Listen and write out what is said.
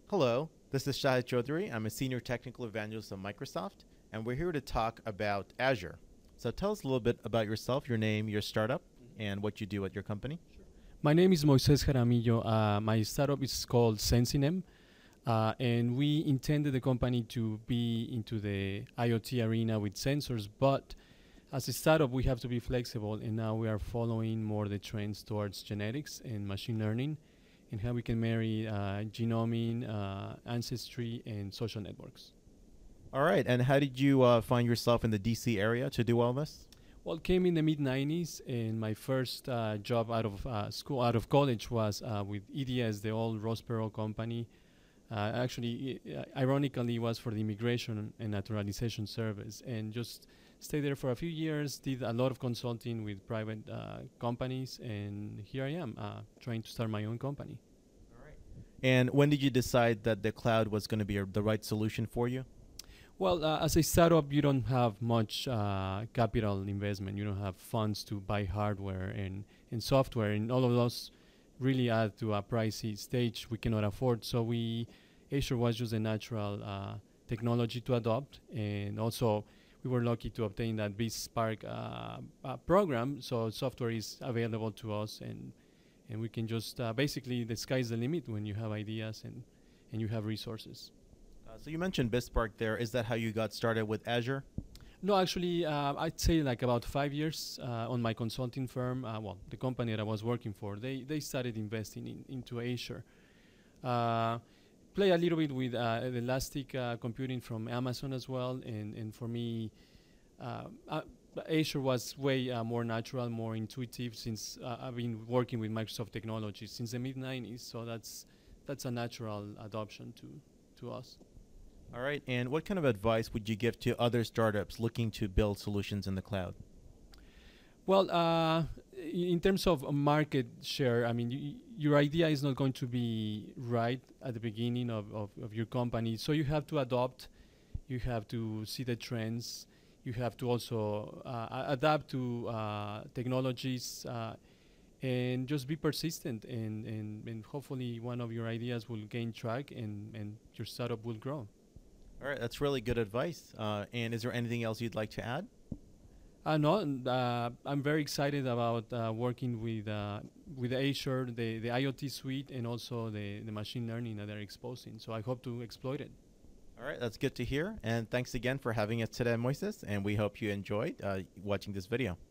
Hello, this is Shahid Chaudhary. I'm a senior technical evangelist at Microsoft, and we're here to talk about Azure. So tell us a little bit about yourself, your name, your startup, and what you do at your company. My name is Moises Jaramillo. My startup is called Sensinem, and we intended the company to be into the IoT arena with sensors, but as a startup, we have to be flexible, and now we are following more the trends towards genetics and machine learning and how we can marry genomic, ancestry, and social networks. All right, and how did you find yourself in the DC area to do all this? Well, came in the mid '90s, and my first job out of out of college, was with EDS, the old Ross Perot company. Ironically, was for the Immigration and Naturalization Service, and just stayed there for a few years. Did a lot of consulting with private companies, and here I am trying to start my own company. All right. And when did you decide that the cloud was going to be the right solution for you? Well, as a startup, you don't have much capital investment. You don't have funds to buy hardware and software, and all of those really add to a pricey stage we cannot afford. So Azure was just a natural technology to adopt, and also we were lucky to obtain that BizSpark program. So software is available to us, and we can just basically, the sky's the limit when you have ideas and you have resources. So you mentioned BizSpark there. Is that how you got started with Azure? No, actually, I'd say like about 5 years on my consulting firm. The company that I was working for, they started investing into Azure. Play a little bit with Elastic Computing from Amazon as well, and for me, Azure was way more natural, more intuitive, since I've been working with Microsoft technology since the mid '90s. So that's a natural adoption to us. All right, and what kind of advice would you give to other startups looking to build solutions in the cloud? Well, in terms of market share, I mean, your idea is not going to be right at the beginning of your company. So you have to adopt, you have to see the trends, you have to also adapt to technologies, and just be persistent, and hopefully one of your ideas will gain track, and your startup will grow. All right, that's really good advice. And is there anything else you'd like to add? No, I'm very excited about working with Azure, the IoT suite, and also the machine learning that they're exposing. So I hope to exploit it. All right, that's good to hear. And thanks again for having us today, Moises. And we hope you enjoyed watching this video.